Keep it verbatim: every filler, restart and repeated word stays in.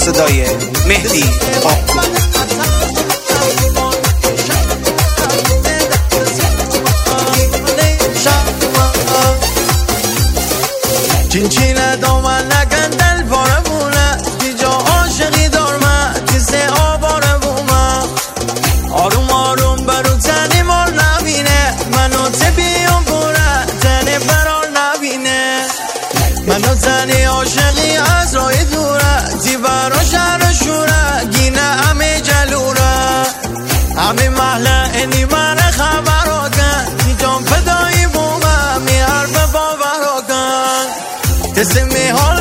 صدای مهدی آقو. چینچینه دامن نکن دل پاره بونه دیجا عاشقی دارمه تیسه آباره بومه آروم آروم برو تنی مال نبینه منو تبیم بوره تنی برار نبینه منو تنی عاشقی از رای دوره تی برا شهر شوره گینه همه جلوره همه محله اینی من خبر آکن دیجام فدایی بومه می حرف باور آکن تسمی ها